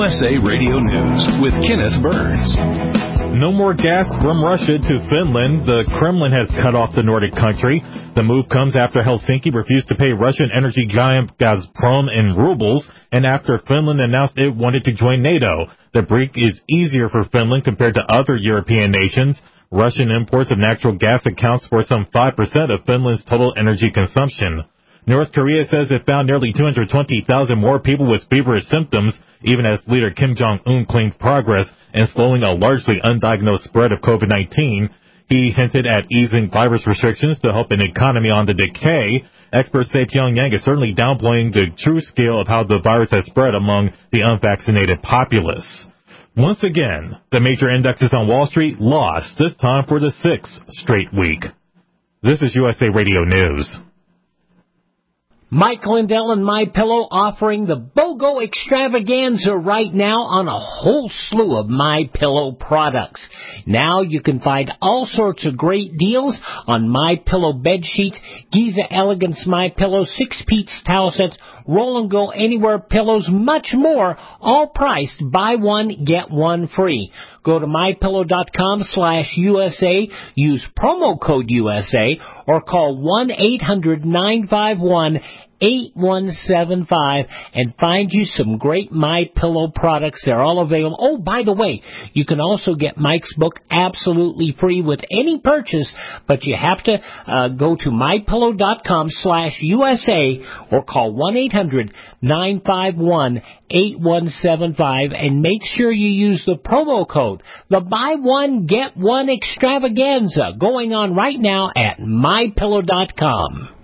USA Radio News with Kenneth Burns. No more gas from Russia to Finland. The Kremlin has cut off the Nordic country. The move comes after Helsinki refused to pay Russian energy giant Gazprom in rubles, and after Finland announced it wanted to join NATO. The break is easier for Finland compared to other European nations. Russian imports of natural gas accounts for some 5% of Finland's total energy consumption. North Korea says it found nearly 220,000 more people with feverish symptoms, even as leader Kim Jong-un claimed progress in slowing a largely undiagnosed spread of COVID-19. He hinted at easing virus restrictions to help an economy on the decay. Experts say Pyongyang is certainly downplaying the true scale of how the virus has spread among the unvaccinated populace. Once again, the major indexes on Wall Street lost, this time for the 6th straight week. This is USA Radio News. Mike Lindell and MyPillow offering the BOGO extravaganza right now on a whole slew of MyPillow products. Now you can find all sorts of great deals on MyPillow bed sheets, Giza Elegance MyPillow, 6-piece towel sets, Roll and Go Anywhere pillows, much more, all priced buy one, get one free. Go to MyPillow.com/USA, use promo code USA, or call 1-800-951-8175 and find you some great MyPillow products. They're all available. Oh, by the way, you can also get Mike's book absolutely free with any purchase, but you have to go to MyPillow.com/USA or call 1-800-951-8175 and make sure you use the promo code. The buy one, get one extravaganza going on right now at MyPillow.com.